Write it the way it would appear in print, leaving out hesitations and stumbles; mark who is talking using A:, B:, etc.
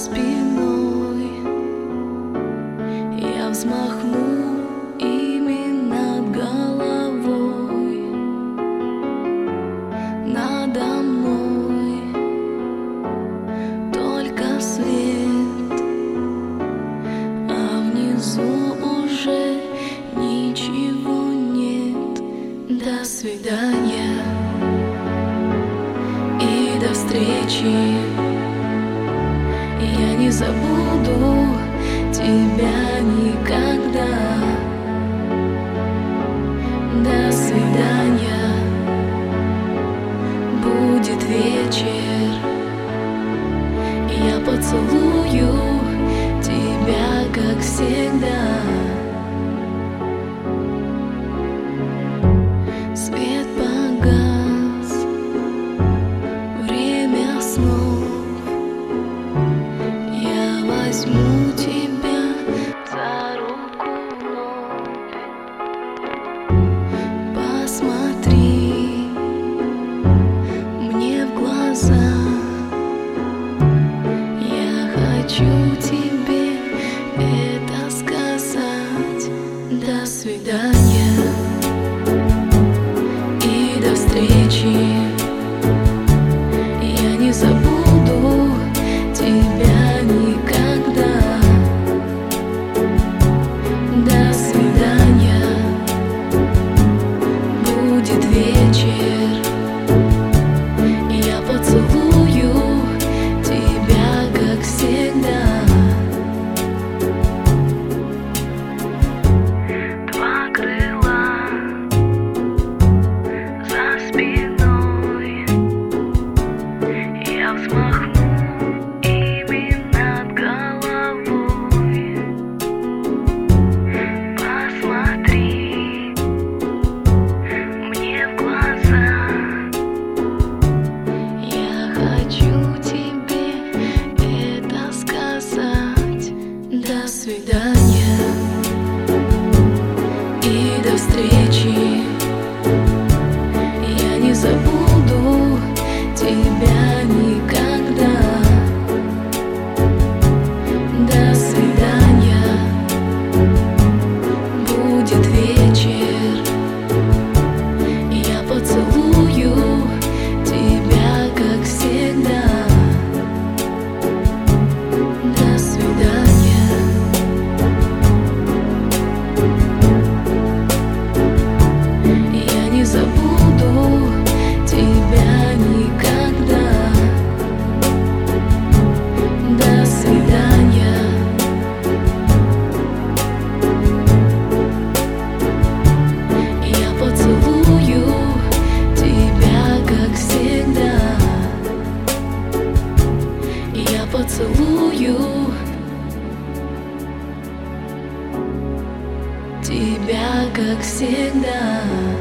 A: спиной я взмахну ими над головой, надо мной только свет, а внизу уже ничего нет. До свидания и до встречи. Я не забуду тебя никогда. До свидания, будет вечер, я поцелую тебя, как всегда. Свет погас, время снов. Я возьму тебя за руку вновь. Посмотри мне в глаза. Я хочу тебе это сказать. До свидания и до встречи. Я не забуду тебя никогда. До свидания, будет вечер, я поцелую тебя, как всегда. Два крыла за спиной, я взмахну до свидания и до встречи. Я не забуду тебя никогда. До свидания, будет вечер, я поцелую тебя, как всегда. До свидания. Я не забуду тебя никогда. До свидания. Я поцелую тебя, как всегда. Я поцелую тебя, как всегда.